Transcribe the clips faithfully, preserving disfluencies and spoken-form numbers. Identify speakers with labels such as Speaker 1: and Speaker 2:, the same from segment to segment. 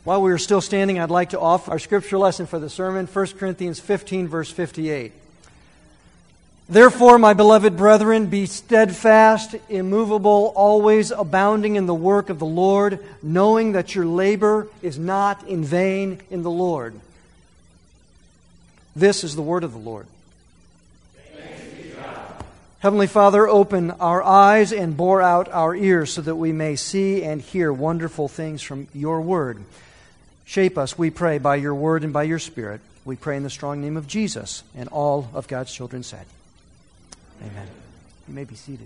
Speaker 1: While we are still standing, I'd like to offer our scripture lesson for the sermon, First Corinthians fifteen, verse fifty-eight. Therefore, my beloved brethren, be steadfast, immovable, always abounding in the work of the Lord, knowing that your labor is not in vain in the Lord. This is the word of the Lord.
Speaker 2: Thanks be to God.
Speaker 1: Heavenly Father, open our eyes and bore out our ears so that we may see and hear wonderful things from your word. Shape us, we pray, by your word and by your Spirit. We pray in the strong name of Jesus, and all of God's children said. Amen. You may be seated.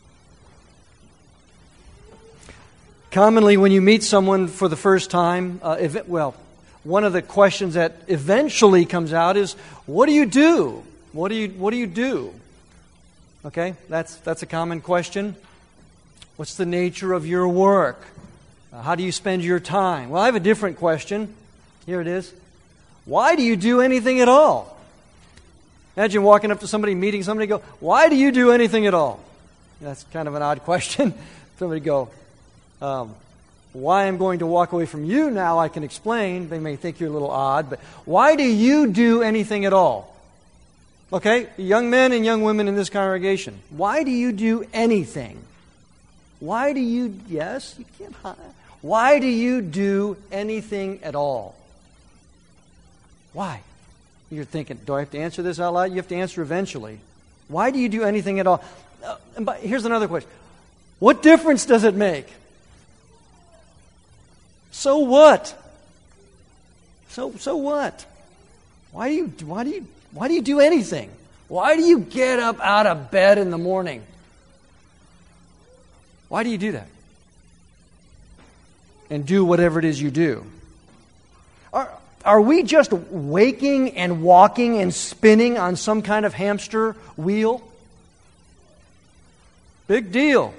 Speaker 1: Commonly, when you meet someone for the first time, uh, if, well, one of the questions that eventually comes out is, "What do you do? What do you What do you do?" Okay, that's that's a common question. What's the nature of your work? Uh, how do you spend your time? Well, I have a different question. Here it is. Why do you do anything at all? Imagine walking up to somebody, meeting somebody, and go, "Why do you do anything at all?" That's kind of an odd question. Somebody go, um, "Why I'm going to walk away from you now, I can explain." They may think you're a little odd, but why do you do anything at all? Okay, young men and young women in this congregation, why do you do anything? Why do you, yes, you can't hide. Why do you do anything at all? Why? You're thinking, do I have to answer this out loud? You have to answer eventually. Why do you do anything at all? Uh, and by, here's another question. What difference does it make? So what? So so what? Why do you why do you why do you do anything? Why do you get up out of bed in the morning? Why do you do that? And do whatever it is you do. Are Are we just waking and walking and spinning on some kind of hamster wheel? Big deal.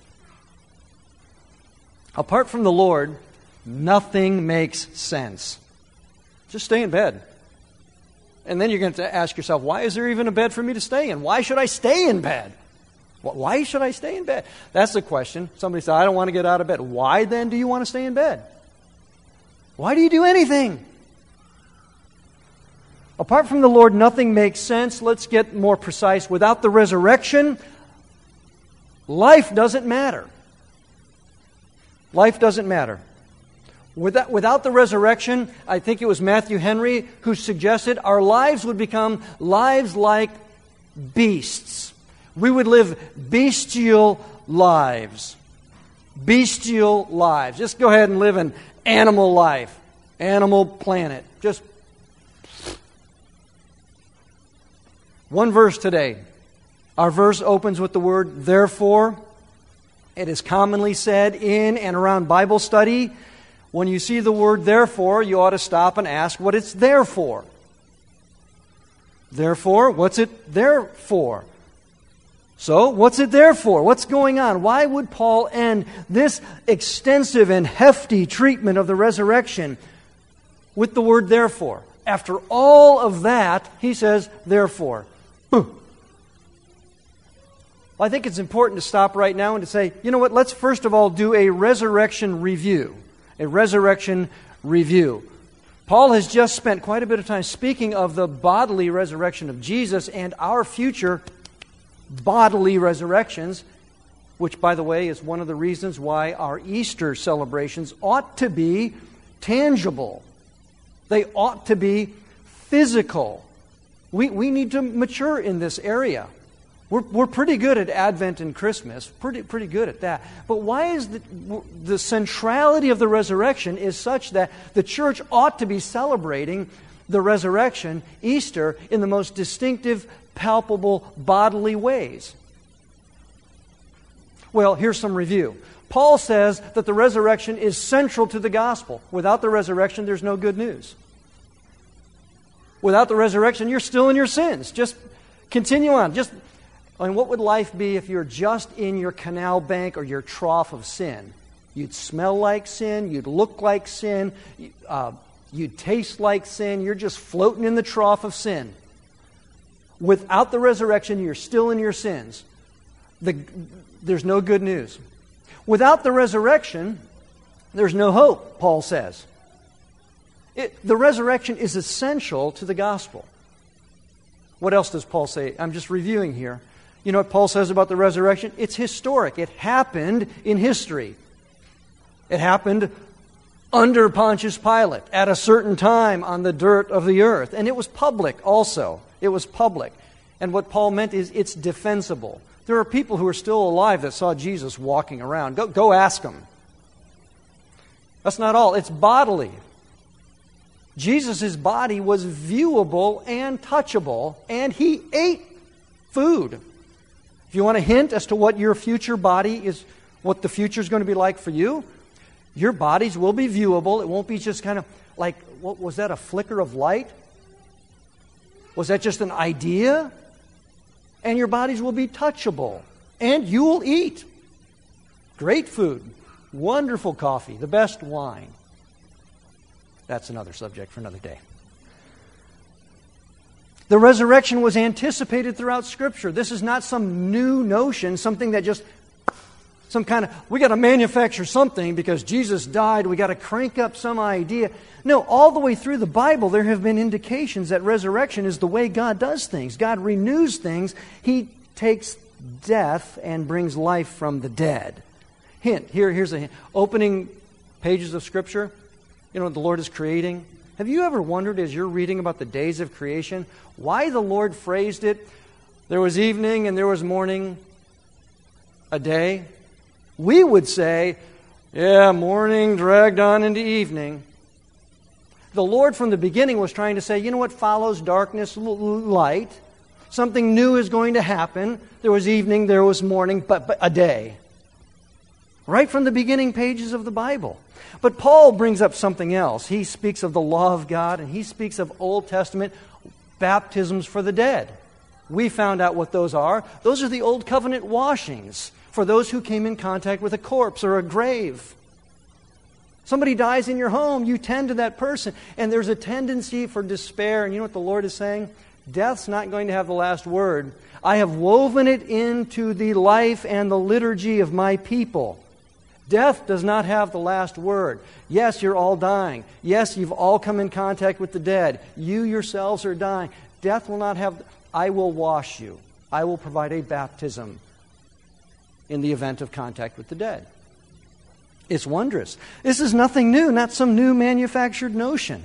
Speaker 1: Apart from the Lord, nothing makes sense. Just stay in bed. And then you're going to ask yourself, why is there even a bed for me to stay in? Why should I stay in bed? Why should I stay in bed? That's the question. Somebody said, I don't want to get out of bed. Why then do you want to stay in bed? Why do you do anything? Apart from the Lord, nothing makes sense. Let's get more precise. Without the resurrection, life doesn't matter. Life doesn't matter. Without, without the resurrection, I think it was Matthew Henry who suggested our lives would become lives like beasts. We would live bestial lives. Bestial lives. Just go ahead and live an animal life. Animal planet. Just one verse today. Our verse opens with the word therefore. It is commonly said in and around Bible study, when you see the word therefore, you ought to stop and ask what it's there for. Therefore, what's it there for? So, what's it there for? What's going on? Why would Paul end this extensive and hefty treatment of the resurrection with the word therefore? After all of that, he says, therefore. Well, I think it's important to stop right now and to say, you know what, let's first of all do a resurrection review. A resurrection review. Paul has just spent quite a bit of time speaking of the bodily resurrection of Jesus and our future bodily resurrections, which, by the way, is one of the reasons why our Easter celebrations ought to be tangible. They ought to be physical. We, we need to mature in this area. We're, we're pretty good at Advent and Christmas, pretty pretty good at that. But why is the, the centrality of the resurrection is such that the church ought to be celebrating the resurrection, Easter, in the most distinctive, palpable, bodily ways? Well, here's some review. Paul says that the resurrection is central to the gospel. Without the resurrection, there's no good news. Without the resurrection, you're still in your sins. Just continue on. Just, I mean, what would life be if you're just in your canal bank or your trough of sin? You'd smell like sin. You'd look like sin. Uh, you'd taste like sin. You're just floating in the trough of sin. Without the resurrection, you're still in your sins. The, there's no good news. Without the resurrection, there's no hope, Paul says. It, the resurrection is essential to the gospel. What else does Paul say? I'm just reviewing here. You know what Paul says about the resurrection? It's historic. It happened in history. It happened under Pontius Pilate at a certain time on the dirt of the earth. And it was public also. It was public. And what Paul meant is it's defensible. There are people who are still alive that saw Jesus walking around. Go, go ask them. That's not all. It's bodily. Jesus' body was viewable and touchable, and he ate food. If you want a hint as to what your future body is, what the future is going to be like for you, your bodies will be viewable. It won't be just kind of like, what was that, a flicker of light? Was that just an idea? And your bodies will be touchable. And you will eat. Great food. Wonderful coffee. The best wine. That's another subject for another day. The resurrection was anticipated throughout Scripture. This is not some new notion, something that just, some kind of, we got to manufacture something because Jesus died, we got to crank up some idea. No, all the way through the Bible, there have been indications that resurrection is the way God does things. God renews things. He takes death and brings life from the dead. Hint, here, here's a hint. Opening pages of Scripture, you know what the Lord is creating? Have you ever wondered as you're reading about the days of creation, why the Lord phrased it, there was evening and there was morning, a day? We would say, yeah, morning dragged on into evening. The Lord from the beginning was trying to say, you know what follows darkness, light? Something new is going to happen. There was evening, there was morning, but, but a day. Right from the beginning pages of the Bible. But Paul brings up something else. He speaks of the law of God, and he speaks of Old Testament baptisms for the dead. We found out what those are. Those are the Old Covenant washings for those who came in contact with a corpse or a grave. Somebody dies in your home, you tend to that person, and there's a tendency for despair. And you know what the Lord is saying? Death's not going to have the last word. I have woven it into the life and the liturgy of my people. Death does not have the last word. Yes, you're all dying. Yes, you've all come in contact with the dead. You yourselves are dying. Death will not have... I will wash you. I will provide a baptism in the event of contact with the dead. It's wondrous. This is nothing new, not some new manufactured notion.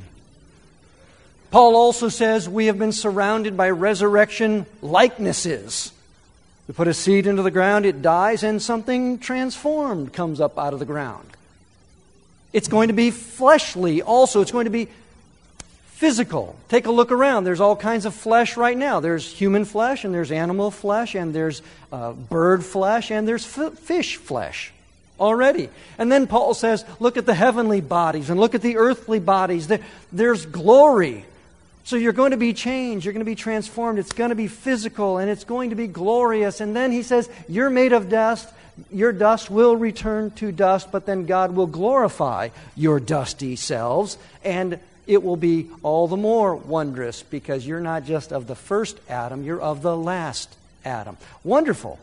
Speaker 1: Paul also says we have been surrounded by resurrection likenesses. We put a seed into the ground, it dies, and something transformed comes up out of the ground. It's going to be fleshly also. It's going to be physical. Take a look around. There's all kinds of flesh right now. There's human flesh, and there's animal flesh, and there's uh, bird flesh, and there's f- fish flesh already. And then Paul says, look at the heavenly bodies, and look at the earthly bodies. There, there's glory. So you're going to be changed. You're going to be transformed. It's going to be physical, and it's going to be glorious. And then he says, you're made of dust. Your dust will return to dust, but then God will glorify your dusty selves, and it will be all the more wondrous because you're not just of the first Adam, you're of the last Adam. Wonderful.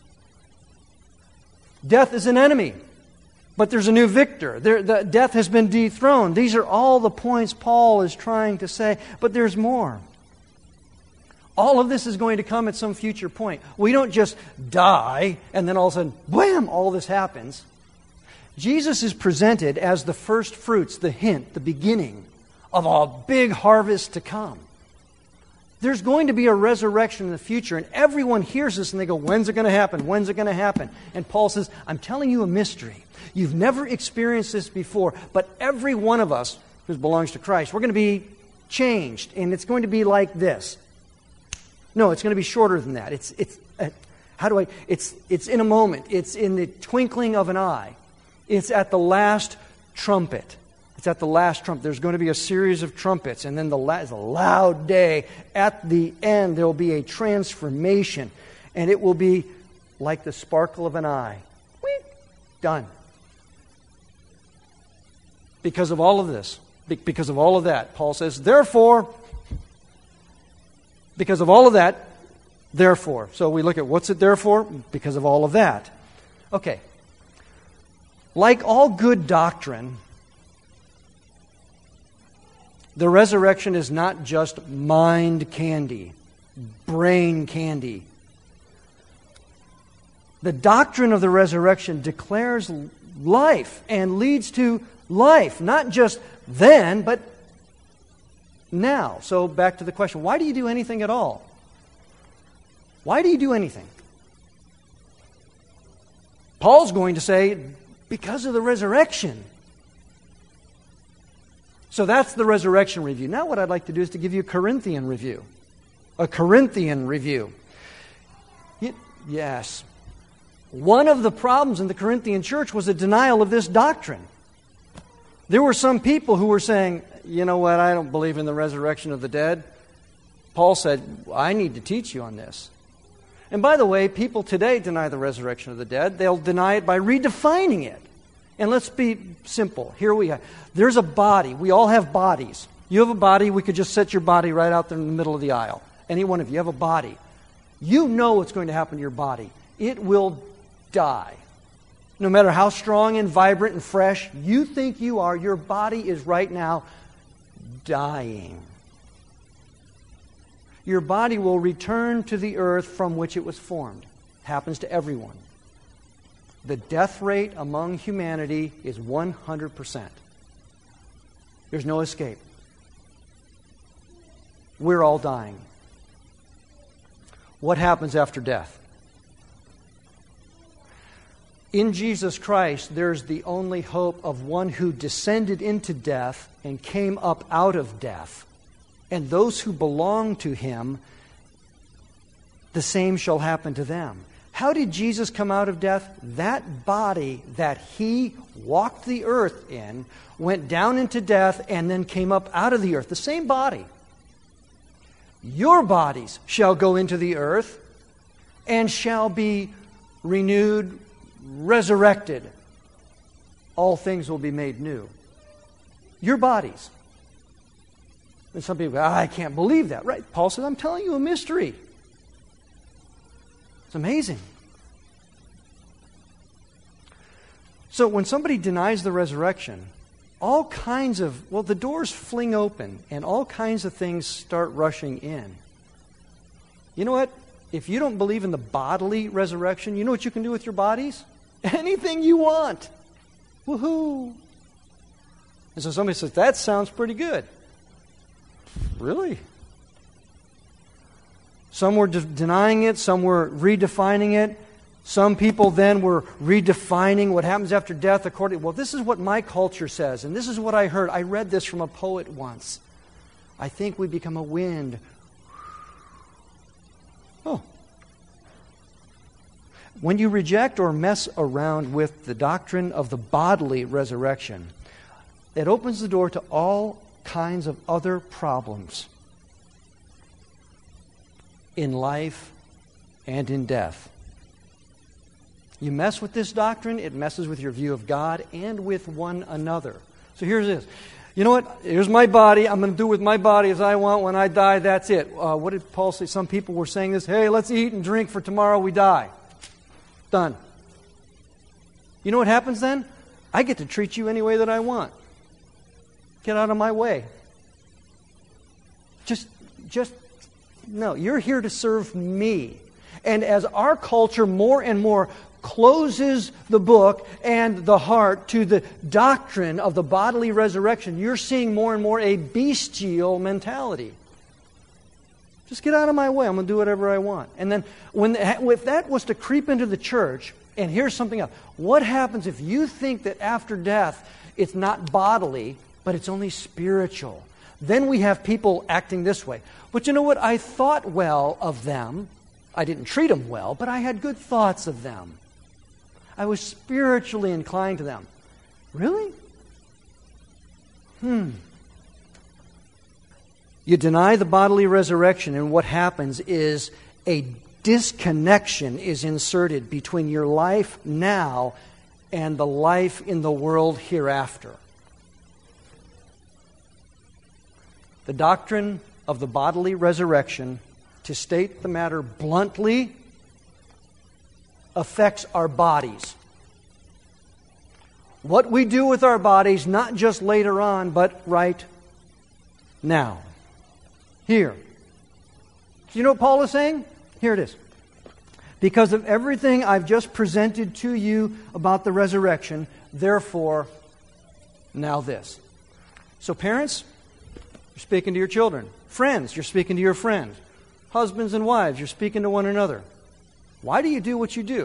Speaker 1: Death is an enemy. But there's a new victor. There, the death has been dethroned. These are all the points Paul is trying to say. But there's more. All of this is going to come at some future point. We don't just die and then all of a sudden, wham, all this happens. Jesus is presented as the first fruits, the hint, the beginning of a big harvest to come. There's going to be a resurrection in the future, and everyone hears this and they go, when's it going to happen? When's it going to happen? And Paul says, I'm telling you a mystery. You've never experienced this before, but every one of us who belongs to Christ, we're going to be changed, and it's going to be like this. No, it's going to be shorter than that. It's it's uh, how do I? It's it's in a moment. It's in the twinkling of an eye. It's at the last trumpet. It's at the last trumpet. There's going to be a series of trumpets, and then the last, a loud day. At the end, there will be a transformation, and it will be like the sparkle of an eye. Wheep, done. Because of all of this, because of all of that, Paul says, therefore, because of all of that, therefore. So we look at what's it there for? Because of all of that. Okay. Like all good doctrine, The resurrection is not just mind candy, brain candy. The doctrine of the resurrection declares life and leads to life, not just then, but now. So back to the question, why do you do anything at all? Why do you do anything? Paul's going to say, because of the resurrection. So that's the resurrection review. Now what I'd like to do is to give you a Corinthian review. A Corinthian review. Yes. One of the problems in the Corinthian church was a denial of this doctrine. There were some people who were saying, you know what, I don't believe in the resurrection of the dead. Paul said, I need to teach you on this. And by the way, people today deny the resurrection of the dead. They'll deny it by redefining it. And let's be simple. Here we are. There's a body. We all have bodies. You have a body. We could just set your body right out there in the middle of the aisle. Any one of you have a body. You know what's going to happen to your body. It will die. No matter how strong and vibrant and fresh you think you are, your body is right now dying. Your body will return to the earth from which it was formed. It happens to everyone. The death rate among humanity is one hundred percent. There's no escape. We're all dying. What happens after death? In Jesus Christ, there's the only hope of one who descended into death and came up out of death. And those who belong to Him, the same shall happen to them. How did Jesus come out of death? That body that He walked the earth in went down into death and then came up out of the earth. The same body. Your bodies shall go into the earth and shall be renewed, resurrected. All things will be made new. Your bodies. And some people go, oh, I can't believe that. Right? Paul says, I'm telling you a mystery. It's amazing. So when somebody denies the resurrection, all kinds of, well, the doors fling open and all kinds of things start rushing in. You know what? If you don't believe in the bodily resurrection, you know what you can do with your bodies? Anything you want. Woohoo! And so somebody says, that sounds pretty good. Really? Some were de- denying it, some were redefining it. Some people then were redefining what happens after death according, well, this is what my culture says, and this is what I heard. I read this from a poet once. I think we become a wind. Oh. When you reject or mess around with the doctrine of the bodily resurrection, it opens the door to all kinds of other problems in life and in death. You mess with this doctrine, it messes with your view of God and with one another. So here's this. You know what? Here's my body. I'm going to do with my body as I want. When I die, that's it. Uh, what did Paul say? Some people were saying this. Hey, let's eat and drink for tomorrow we die. Done. You know what happens then? I get to treat you any way that I want. Get out of my way. Just, just, no. You're here to serve me. And as our culture more and more closes the book and the heart to the doctrine of the bodily resurrection, you're seeing more and more a bestial mentality. Just get out of my way. I'm going to do whatever I want. And then when if that was to creep into the church, and here's something else. What happens if you think that after death it's not bodily, but it's only spiritual? Then we have people acting this way. But you know what? I thought well of them. I didn't treat them well, but I had good thoughts of them. I was spiritually inclined to them. Really? Hmm. You deny the bodily resurrection, and what happens is a disconnection is inserted between your life now and the life in the world hereafter. The doctrine of the bodily resurrection, to state the matter bluntly, affects our bodies. What we do with our bodies, not just later on, but right now. Here. Do you know what Paul is saying? Here it is. Because of everything I've just presented to you about the resurrection, therefore, now this. So parents, you're speaking to your children. Friends, you're speaking to your friends. Husbands and wives, you're speaking to one another. Why do you do what you do?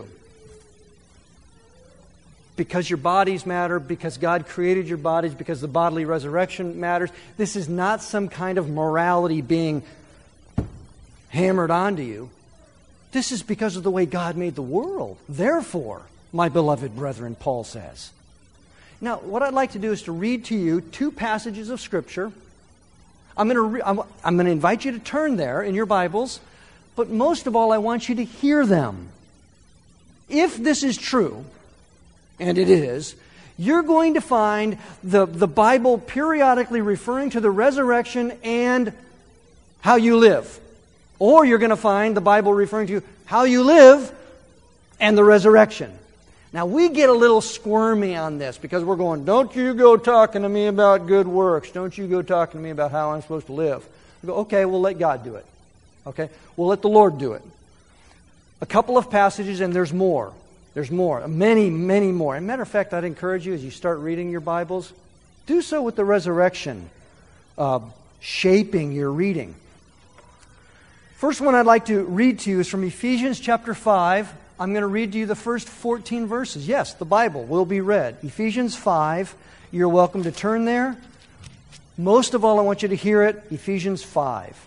Speaker 1: Because your bodies matter, because God created your bodies, because the bodily resurrection matters. This is not some kind of morality being hammered onto you. This is because of the way God made the world. Therefore, my beloved brethren, Paul says. Now, what I'd like to do is to read to you two passages of Scripture. I'm going to re- I'm, I'm going to invite you to turn there in your Bibles, but most of all, I want you to hear them. If this is true, and it is, you're going to find the, the Bible periodically referring to the resurrection and how you live. Or you're going to find the Bible referring to how you live and the resurrection. Now, we get a little squirmy on this because we're going, don't you go talking to me about good works. Don't you go talking to me about how I'm supposed to live. We go, okay, we'll let God do it. Okay? We'll let the Lord do it. A couple of passages, and there's more. There's more. Many, many more. As a matter of fact, I'd encourage you as you start reading your Bibles, do so with the resurrection uh, shaping your reading. First one I'd like to read to you is from Ephesians chapter five. I'm going to read to you the first fourteen verses. Yes, the Bible will be read. Ephesians five. You're welcome to turn there. Most of all, I want you to hear it. Ephesians five.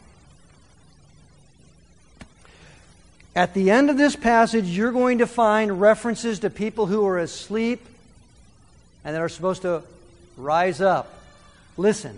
Speaker 1: At the end of this passage, you're going to find references to people who are asleep and that are supposed to rise up. Listen.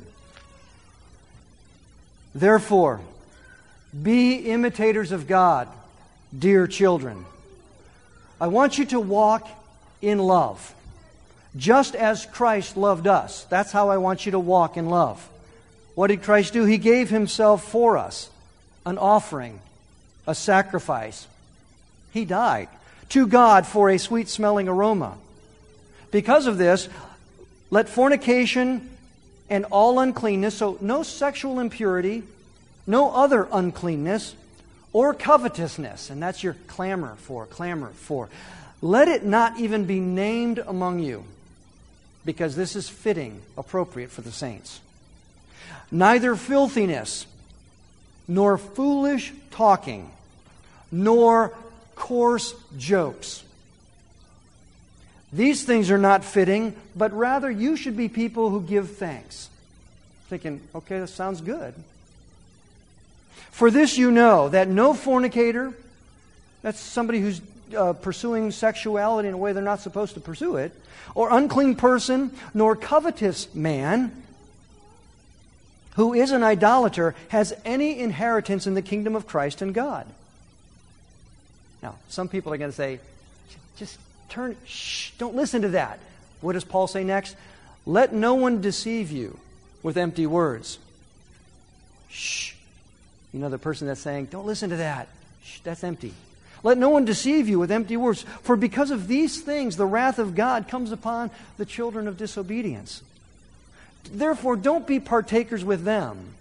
Speaker 1: Therefore, be imitators of God, dear children. I want you to walk in love, just as Christ loved us. That's how I want you to walk in love. What did Christ do? He gave Himself for us, an offering, a sacrifice. He died to God for a sweet-smelling aroma. Because of this, let fornication and all uncleanness, so no sexual impurity, no other uncleanness, or covetousness, and that's your clamor for, clamor for. Let it not even be named among you, because this is fitting, appropriate for the saints. Neither filthiness, nor foolish talking, nor coarse jokes. These things are not fitting, but rather you should be people who give thanks. Thinking, okay, that sounds good. For this you know, that no fornicator, that's somebody who's uh, pursuing sexuality in a way they're not supposed to pursue it, or unclean person, nor covetous man, who is an idolater, has any inheritance in the kingdom of Christ and God. Now, some people are going to say, just turn, shh, don't listen to that. What does Paul say next? Let no one deceive you with empty words. Shh. You know the person that's saying, don't listen to that. Shh, that's empty. Let no one deceive you with empty words. For because of these things, the wrath of God comes upon the children of disobedience. Therefore, don't be partakers with them.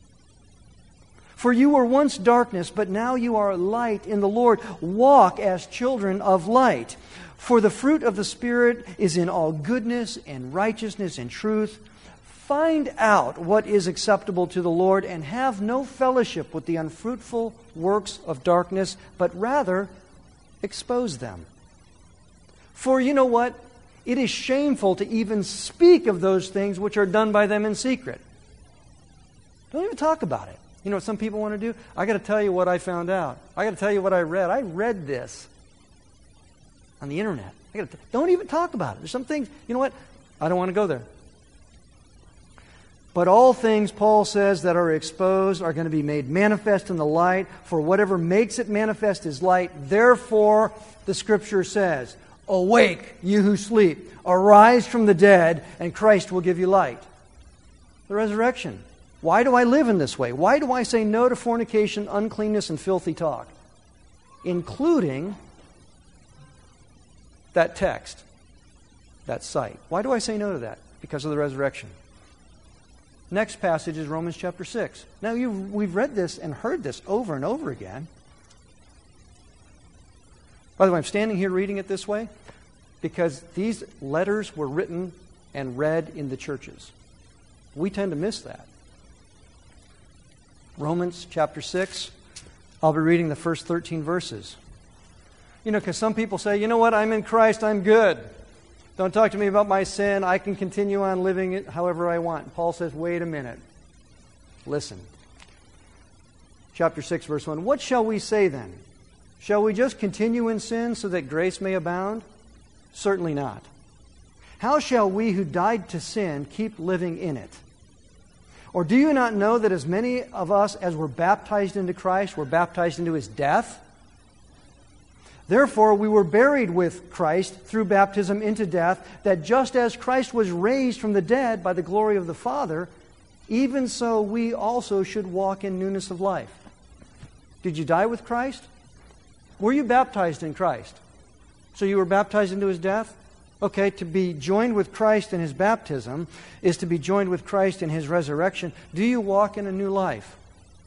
Speaker 1: For you were once darkness, but now you are light in the Lord. Walk as children of light. For the fruit of the Spirit is in all goodness and righteousness and truth. Find out what is acceptable to the Lord, and have no fellowship with the unfruitful works of darkness, but rather expose them. For you know what? It is shameful to even speak of those things which are done by them in secret. Don't even talk about it. You know what some people want to do? I got to tell you what I found out. I got to tell you what I read. I read this on the internet. I got to, don't even talk about it. There's some things, you know what? I don't want to go there. But all things, Paul says, that are exposed are going to be made manifest in the light, for whatever makes it manifest is light. Therefore, the Scripture says, awake, you who sleep, arise from the dead, and Christ will give you light. The resurrection. Why do I live in this way? Why do I say no to fornication, uncleanness, and filthy talk? Including that text, that site. Why do I say no to that? Because of the resurrection. Next passage is Romans chapter six. Now, you've, we've read this and heard this over and over again. By the way, I'm standing here reading it this way because these letters were written and read in the churches. We tend to miss that. Romans chapter six, I'll be reading the first thirteen verses. You know, because some people say, you know what, I'm in Christ, I'm good. Don't talk to me about my sin. I can continue on living it however I want. And Paul says, wait a minute. Listen. Chapter six, verse one. What shall we say then? Shall we just continue in sin so that grace may abound? Certainly not. How shall we who died to sin keep living in it? Or do you not know that as many of us as were baptized into Christ were baptized into His death? Therefore, we were buried with Christ through baptism into death, that just as Christ was raised from the dead by the glory of the Father, even so we also should walk in newness of life. Did you die with Christ? Were you baptized in Christ? So you were baptized into His death? Okay, to be joined with Christ in His baptism is to be joined with Christ in His resurrection. Do you walk in a new life?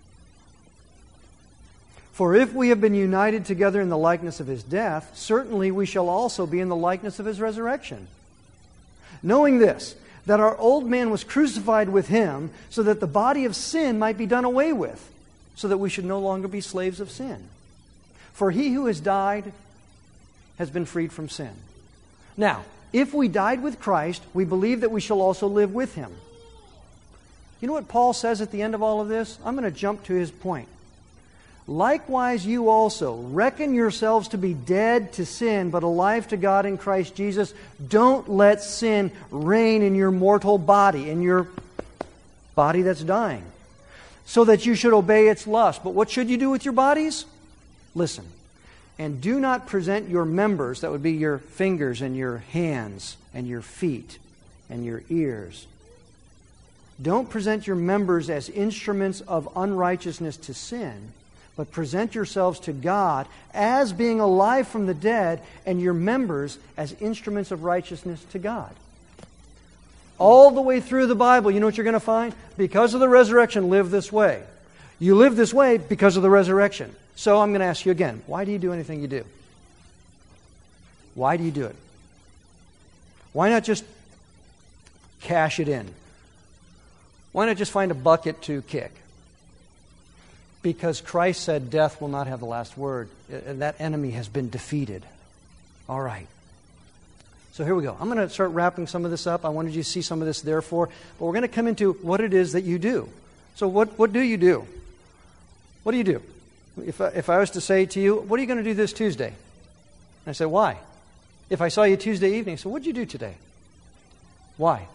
Speaker 1: For if we have been united together in the likeness of His death, certainly we shall also be in the likeness of His resurrection. Knowing this, that our old man was crucified with Him, so that the body of sin might be done away with, so that we should no longer be slaves of sin. For he who has died has been freed from sin. Now, if we died with Christ, we believe that we shall also live with Him. You know what Paul says at the end of all of this? I'm going to jump to his point. Likewise, you also reckon yourselves to be dead to sin, but alive to God in Christ Jesus. Don't let sin reign in your mortal body, in your body that's dying, so that you should obey its lust. But what should you do with your bodies? Listen. And do not present your members, that would be your fingers and your hands and your feet and your ears. Don't present your members as instruments of unrighteousness to sin, but present yourselves to God as being alive from the dead, and your members as instruments of righteousness to God. All the way through the Bible, you know what you're going to find? Because of the resurrection, live this way. You live this way because of the resurrection. So I'm going to ask you again, why do you do anything you do? Why do you do it? Why not just cash it in? Why not just find a bucket to kick? Because Christ said death will not have the last word. And that enemy has been defeated. All right. So here we go. I'm going to start wrapping some of this up. I wanted you to see some of this therefore. But we're going to come into what it is that you do. So what, what do you do? What do you do? If I, if I was to say to you, what are you going to do this Tuesday? And I say, why? If I saw you Tuesday evening, so what did you do today? Why?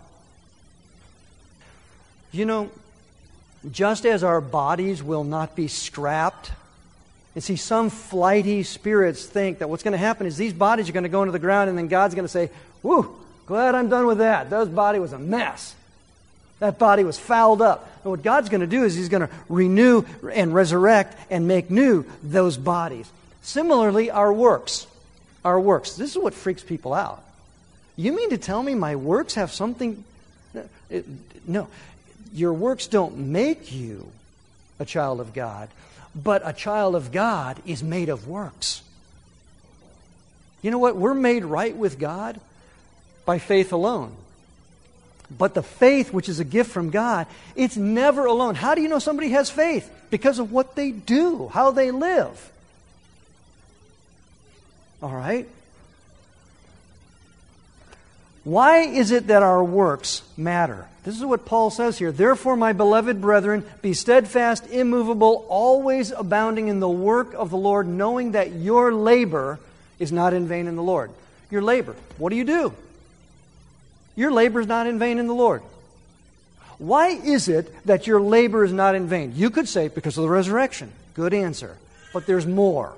Speaker 1: You know, just as our bodies will not be scrapped, and see, some flighty spirits think that what's going to happen is these bodies are going to go into the ground, and then God's going to say, whew, glad I'm done with that. That body was a mess. That body was fouled up. And what God's going to do is He's going to renew and resurrect and make new those bodies. Similarly, our works. Our works. This is what freaks people out. You mean to tell me my works have something... No. Your works don't make you a child of God, but a child of God is made of works. You know what? We're made right with God by faith alone. But the faith, which is a gift from God, it's never alone. How do you know somebody has faith? Because of what they do, how they live. All right? Why is it that our works matter? This is what Paul says here. Therefore, my beloved brethren, be steadfast, immovable, always abounding in the work of the Lord, knowing that your labor is not in vain in the Lord. Your labor. What do you do? Your labor is not in vain in the Lord. Why is it that your labor is not in vain? You could say, because of the resurrection. Good answer. But there's more.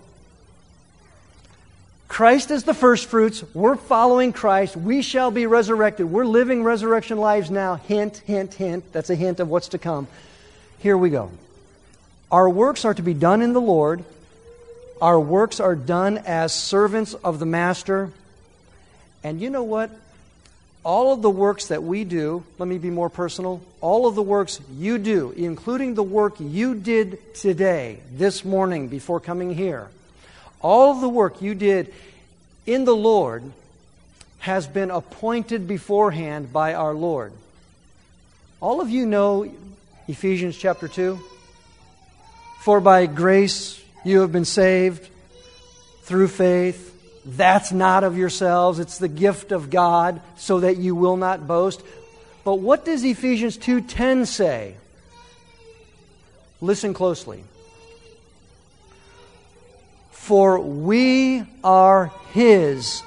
Speaker 1: Christ is the first fruits. We're following Christ. We shall be resurrected. We're living resurrection lives now. Hint, hint, hint. That's a hint of what's to come. Here we go. Our works are to be done in the Lord. Our works are done as servants of the Master. And you know what? all of the works that we do, let me be more personal, all of the works you do, including the work you did today, this morning before coming here, all of the work you did in the Lord has been appointed beforehand by our Lord. All of you know Ephesians chapter two. For by grace you have been saved through faith. That's not of yourselves. It's the gift of God, so that you will not boast. But what does Ephesians two ten say? Listen closely. For we are His.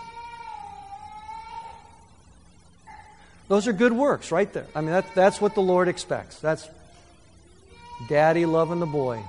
Speaker 1: Those are good works right there. I mean, that, that's what the Lord expects. That's Daddy loving the boy.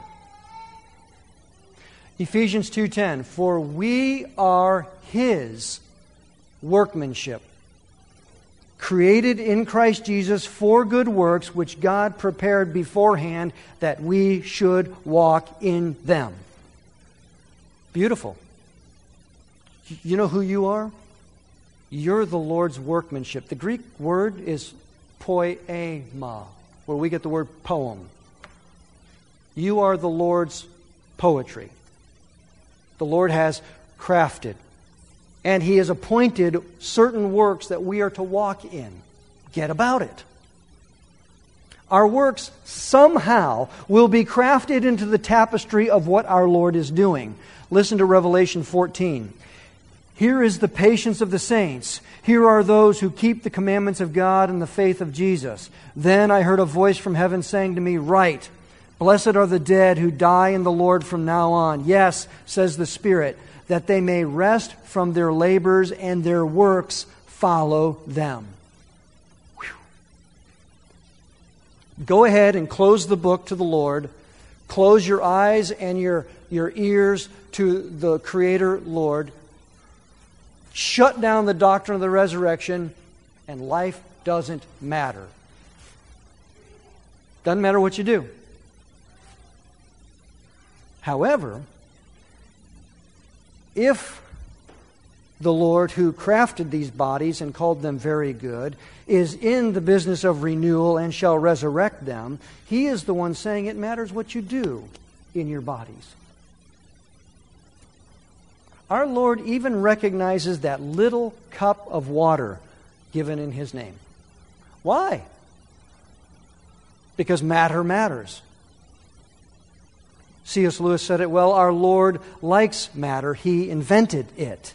Speaker 1: Ephesians two ten, for we are His workmanship, created in Christ Jesus for good works, which God prepared beforehand that we should walk in them. Beautiful. You know who you are? You're the Lord's workmanship. The Greek word is poema, where we get the word poem. You are the Lord's poetry. The Lord has crafted, and He has appointed certain works that we are to walk in. Get about it. Our works somehow will be crafted into the tapestry of what our Lord is doing. Listen to Revelation fourteen. Here is the patience of the saints. Here are those who keep the commandments of God and the faith of Jesus. Then I heard a voice from heaven saying to me, Write, blessed are the dead who die in the Lord from now on. Yes, says the Spirit, that they may rest from their labors and their works follow them. Whew. Go ahead and close the book to the Lord. Close your eyes and your, your ears to the Creator Lord. Shut down the doctrine of the resurrection, and life doesn't matter. Doesn't matter what you do. However, if the Lord who crafted these bodies and called them very good is in the business of renewal and shall resurrect them, He is the one saying it matters what you do in your bodies. Our Lord even recognizes that little cup of water given in His name. Why? Because matter matters. C S Lewis said it well, our Lord likes matter. He invented it.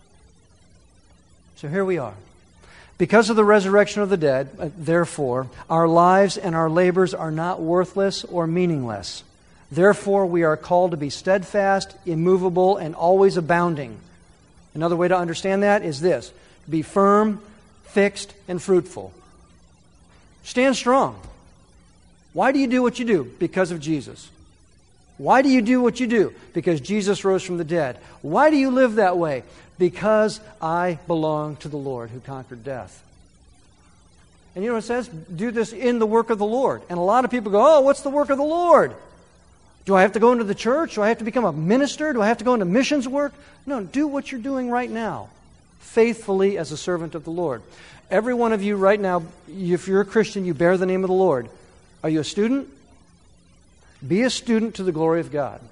Speaker 1: So here we are. Because of the resurrection of the dead, therefore, our lives and our labors are not worthless or meaningless. Therefore, we are called to be steadfast, immovable, and always abounding. Another way to understand that is this: be firm, fixed, and fruitful. Stand strong. Why do you do what you do? Because of Jesus. Why do you do what you do? Because Jesus rose from the dead. Why do you live that way? Because I belong to the Lord who conquered death. And you know what it says? Do this in the work of the Lord. And a lot of people go, oh, what's the work of the Lord? Do I have to go into the church? Do I have to become a minister? Do I have to go into missions work? No, do what you're doing right now, faithfully as a servant of the Lord. Every one of you right now, if you're a Christian, you bear the name of the Lord. Are you a student? Be a student to the glory of God.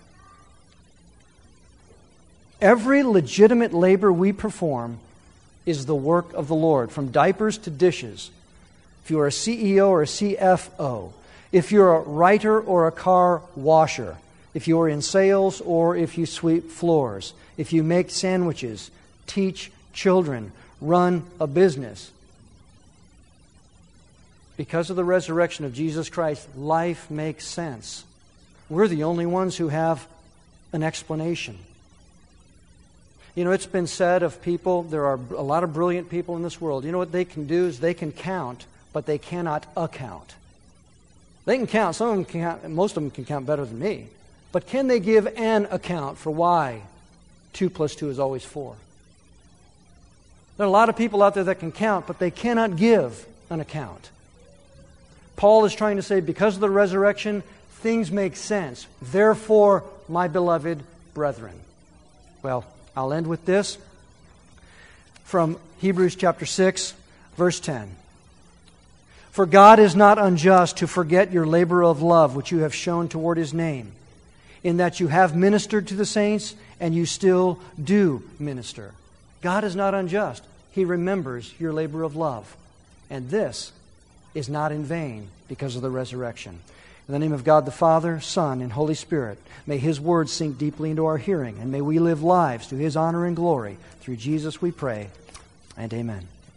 Speaker 1: Every legitimate labor we perform is the work of the Lord, from diapers to dishes. If you are a C E O or a C F O, if you're a writer or a car washer, if you're in sales or if you sweep floors, if you make sandwiches, teach children, run a business. Because of the resurrection of Jesus Christ, life makes sense. We're the only ones who have an explanation. You know, it's been said of people, there are a lot of brilliant people in this world. You know what they can do is they can count, but they cannot account. They can count. Some of them can count. Most of them can count better than me. But can they give an account for why two plus two is always four? There are a lot of people out there that can count, but they cannot give an account. Paul is trying to say, because of the resurrection, things make sense. Therefore, my beloved brethren. Well, I'll end with this. From Hebrews chapter six. Verse ten. For God is not unjust to forget your labor of love which you have shown toward His name, in that you have ministered to the saints and you still do minister. God is not unjust. He remembers your labor of love. And this is not in vain because of the resurrection. In the name of God the Father, Son, and Holy Spirit, may His Word sink deeply into our hearing, and may we live lives to His honor and glory. Through Jesus we pray, and amen.